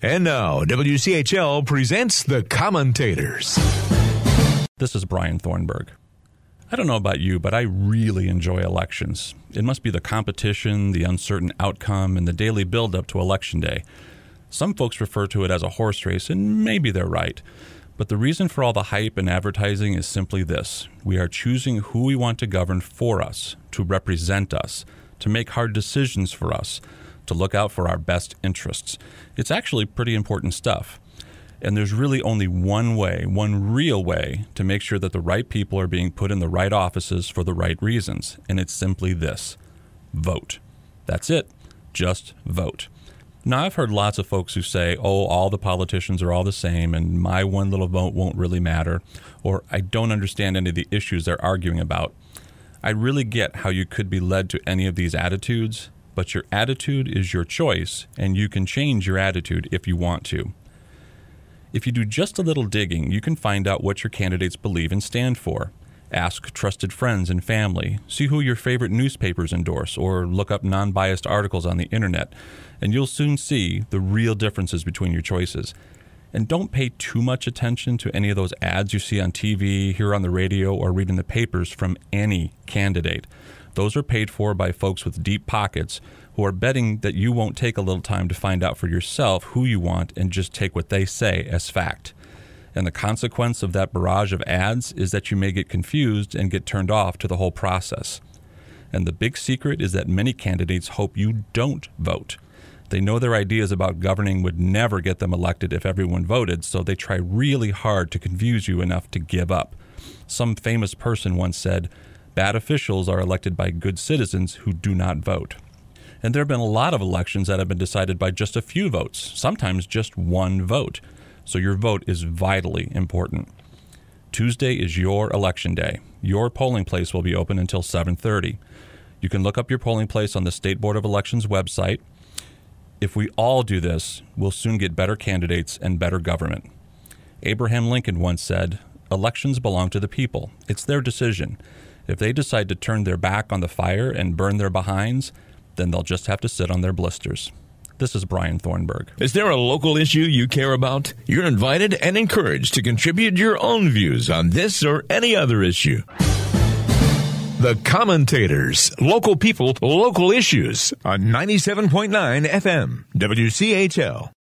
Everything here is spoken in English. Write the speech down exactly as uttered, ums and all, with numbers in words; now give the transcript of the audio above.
And now, W C H L presents The Commentators. This is Brian Thornburg. I don't know about you, but I really enjoy elections. It must be the competition, the uncertain outcome, and the daily build-up to Election Day. Some folks refer to it as a horse race, and maybe they're right. But the reason for all the hype and advertising is simply this. We are choosing who we want to govern for us, to represent us, to make hard decisions for us, to look out for our best interests. It's actually pretty important stuff. And there's really only one way, one real way, to make sure that the right people are being put in the right offices for the right reasons. And it's simply this: vote. That's it. Just vote. Now, I've heard lots of folks who say, oh, all the politicians are all the same, and my one little vote won't really matter, or I don't understand any of the issues they're arguing about. I really get how you could be led to any of these attitudes, but your attitude is your choice, and you can change your attitude if you want to. If you do just a little digging, you can find out what your candidates believe and stand for. Ask trusted friends and family, see who your favorite newspapers endorse, or look up non-biased articles on the internet, and you'll soon see the real differences between your choices. And don't pay too much attention to any of those ads you see on T V, hear on the radio, or read in the papers from any candidate. Those are paid for by folks with deep pockets who are betting that you won't take a little time to find out for yourself who you want and just take what they say as fact. And the consequence of that barrage of ads is that you may get confused and get turned off to the whole process. And the big secret is that many candidates hope you don't vote. They know their ideas about governing would never get them elected if everyone voted, so they try really hard to confuse you enough to give up. Some famous person once said, "Bad officials are elected by good citizens who do not vote." And there have been a lot of elections that have been decided by just a few votes, sometimes just one vote. So your vote is vitally important. Tuesday is your election day. Your polling place will be open until seven thirty. You can look up your polling place on the State Board of Elections website. If we all do this, we'll soon get better candidates and better government. Abraham Lincoln once said, "Elections belong to the people. It's their decision. If they decide to turn their back on the fire and burn their behinds, then they'll just have to sit on their blisters." This is Brian Thornburg. Is there a local issue you care about? You're invited and encouraged to contribute your own views on this or any other issue. The Commentators. Local people, local issues on ninety-seven point nine F M, W C H L.